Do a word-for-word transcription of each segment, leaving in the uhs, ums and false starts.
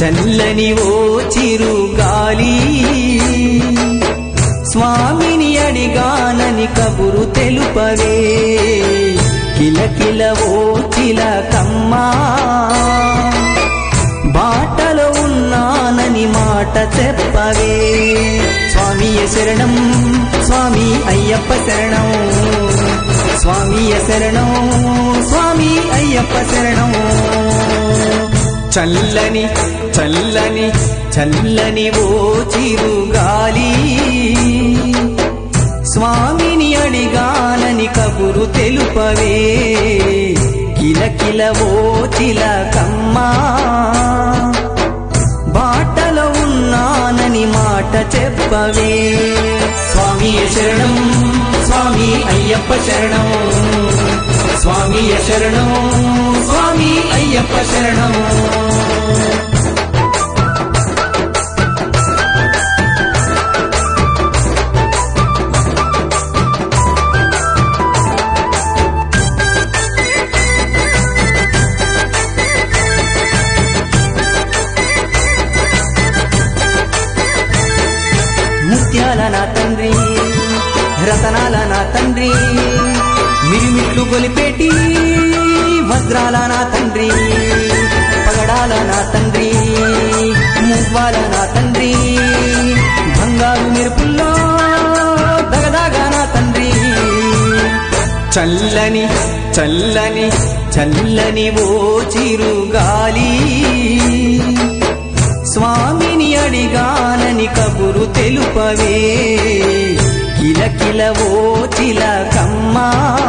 చల్లని ఓ చిరుగాలి స్వామిని అడిగానని కబురు తెలుపవే కిలకిల ఓ చిలకమ్మా బాటలో ఉన్నానని మాట చెప్పవే స్వామియ శరణం స్వామి అయ్యప్ప శరణం స్వామియ శరణం స్వామి అయ్యప్ప శరణం చల్లని చల్లని చల్లని ఓ చిరుగాలి స్వామిని అడిగానని కబురు తెలుపవే కిలకిల ఓ చిలకమ్మా బాటలో ఉన్నానని మాట చెప్పవే స్వామియ శరణం స్వామి అయ్యప్ప శరణం స్వామియ శరణం స్వామి అయ్యప్ప శరణం ముత్యాల నా తండ్రి రతనాల నా తండ్రి మిరిమిట్లు గొలిపేటి వజ్రాల నా తండ్రి పగడాల నా తండ్రి మువ్వాల నా తండ్రి బంగారు మెరుపుల్లో దగదాగా నా తండ్రి చల్లని చల్లని చల్లని ఓ చిరుగాలి స్వామిని అడిగానని కబురు తెలుపవే కిలకిల ఓ చిలకమ్మా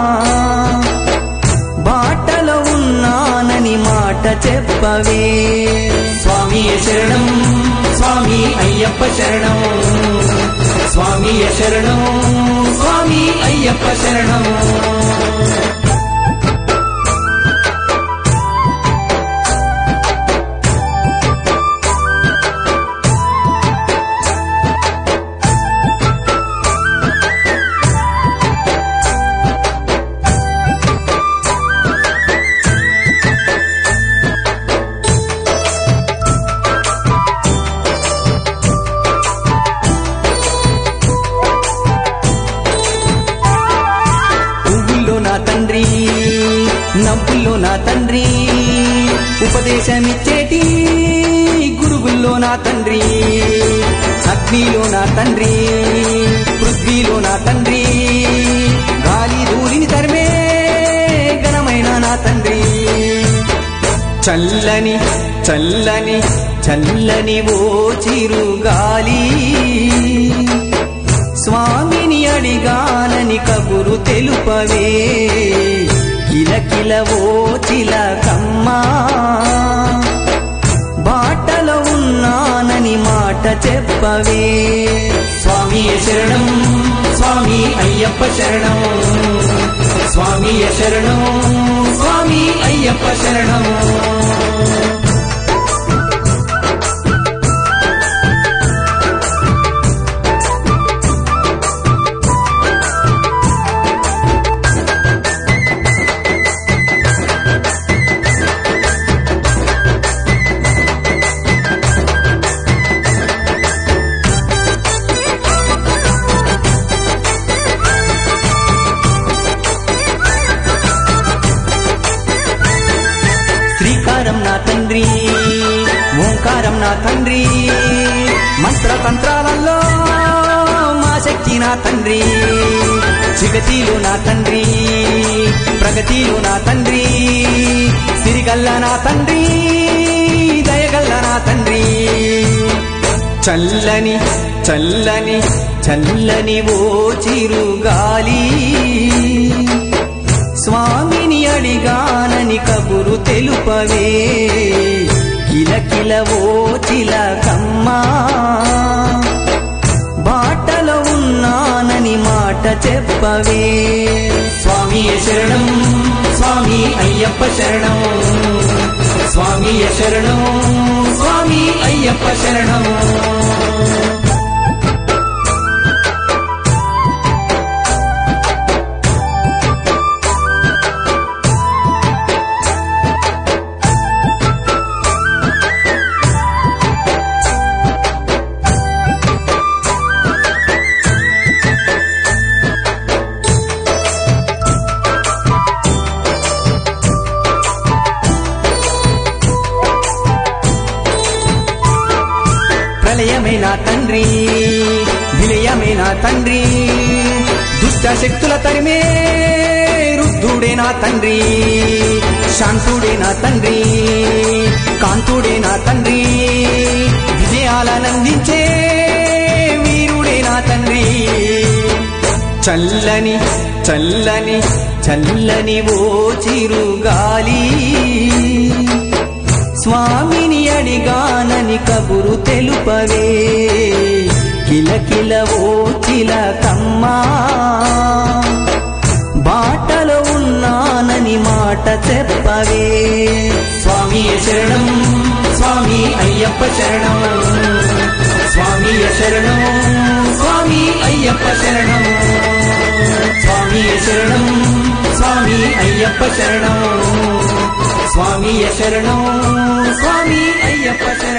బాటలో ఉన్నానని మాట చెప్పవే స్వామియ శరణం స్వామి అయ్యప్ప శరణం స్వామియ శరణం స్వామి అయ్యప్ప శరణం తండ్రి నవ్వుల్లో నా తండ్రి ఉపదేశమిచ్చేటి గురువుల్లో నా తండ్రి అగ్నిలో నా తండ్రి పృథ్వీలో నా తండ్రి గాలి ధూళిని తరిమే ఘనమైన నా తండ్రి చల్లని చల్లని చల్లని ఓ చిరుగాలి స్వామిని అడిగానని కబురు తెలుపవే కిలకిల ఓ చిలకమ్మా బాటలో ఉన్నానని మాట చెప్పవే స్వామియ శరణం స్వామి అయ్యప్ప శరణం స్వామియ శరణం స్వామి అయ్యప్ప శరణం శ్రీకారం నా తండ్రి ఓంకారం నా తండ్రి మంత్రతంత్రాలలో మా శక్తి నా తండ్రి జగతిలో నా తండ్రి ప్రగతిలో నా తండ్రి సిరిగల్ల నా తండ్రి దయగల్ల నా తండ్రి చల్లని చల్లని చల్లని ఓ చిరుగాలి స్వామిని అడిగానని కబురు తెలుపవే కిలకిల ఓ చిలకమ్మా బాటలో ఉన్నానని మాట చెప్పవే స్వామియ శరణం స్వామి అయ్యప్ప శరణం స్వామియ శరణం స్వామి అయ్యప్ప శరణం ప్రళయమే నా తండ్రి, విలయమే నా తండ్రి, దుష్ట శక్తుల తరిమే రుద్ధుడే నా తండ్రి, శాంతుడే నా తండ్రి, కాంతుడే నా తండ్రి, విజయాలనందించే వీరుడే నా తండ్రి. చల్లని చల్లని చల్లని ఓ చిరుగాలి, స్వామిని అడిగానని కబురు తెలుపవే, కిలకిల ఓ చిలకమ్మా, బాటలో ఉన్నానని మాట చెప్పవే. స్వామి శరణం, స్వామి అయ్యప్ప శరణం, స్వామి శరణం, స్వామి అయ్యప్ప శరణం, స్వామి శరణం, స్వామి అయ్యప్ప శరణం, స్వామి శరణం, స్వామి అయ్యప్ప శరణం.